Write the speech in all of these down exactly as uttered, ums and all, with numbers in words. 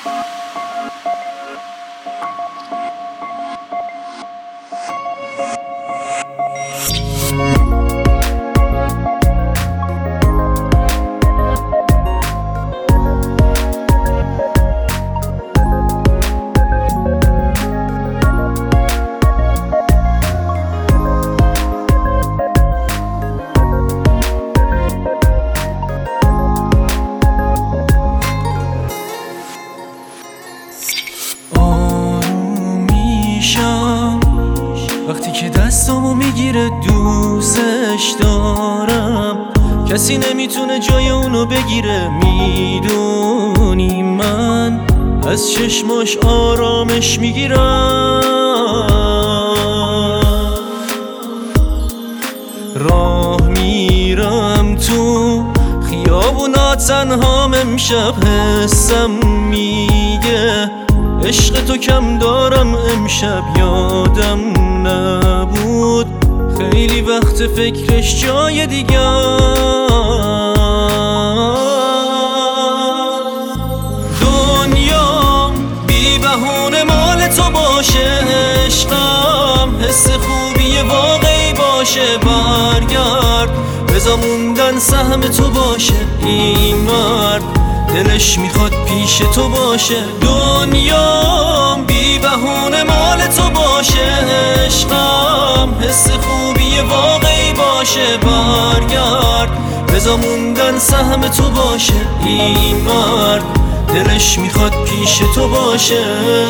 وقتی که دستامو میگیره دوستش دارم، کسی نمیتونه جای اونو بگیره. میدونی من از چشماش آرامش میگیرم، راه میرم تو خیابونا تنهام، امشب حسم میگه عشق تو کم دارم. امشب یادم نبود خیلی وقت فکرش جای دیگه. دنیا بی بهونه مال تو باشه، عشقم حس خوبی واقعی باشه. برگرد بذار موندن سهم تو باشه، این مرد دلش میخواد پیش تو باشه. دنیا بی بهونه مال تو باشه، عشقم حس خوبی واقعی باشه. برگرد بذار موندن سهم تو باشه، این مرد دلش میخواد پیش تو باشه.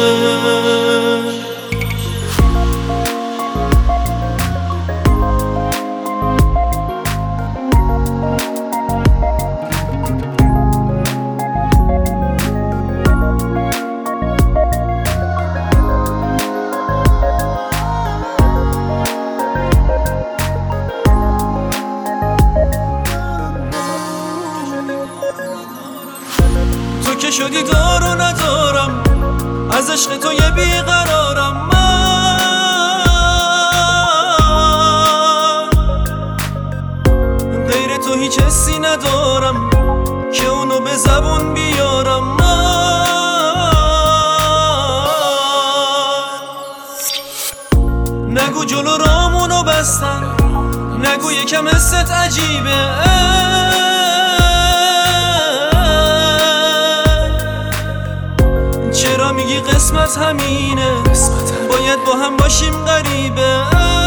که شدی دار و ندارم، از عشق تو یه بیقرارم. من غیر تو هیچ حسی ندارم که اونو به زبون بیارم. من نگو جلو رامونو بستن، نگو یکم حست عجیبه. چرا میگی قسمت همینه، باید با هم باشیم غریبه.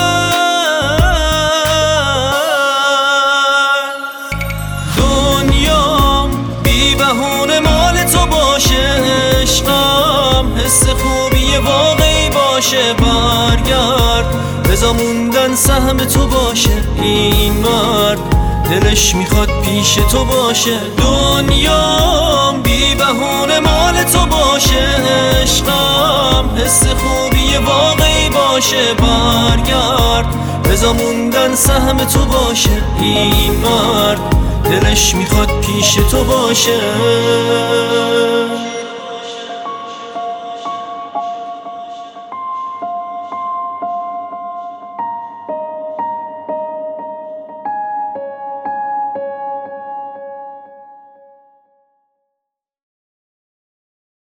دنیام بی بهونه مال تو باشه، عشقم حس خوبی واقعی باشه. برگرد بذار موندن سهم تو باشه، این مرد دلش میخواد پیش تو باشه. دنیام بی بهونه مال تو باشه، عشقم حس خوبی واقعی باشه. برگرد بذار موندن سهم تو باشه، این مرد دلش میخواد پیش تو باشه.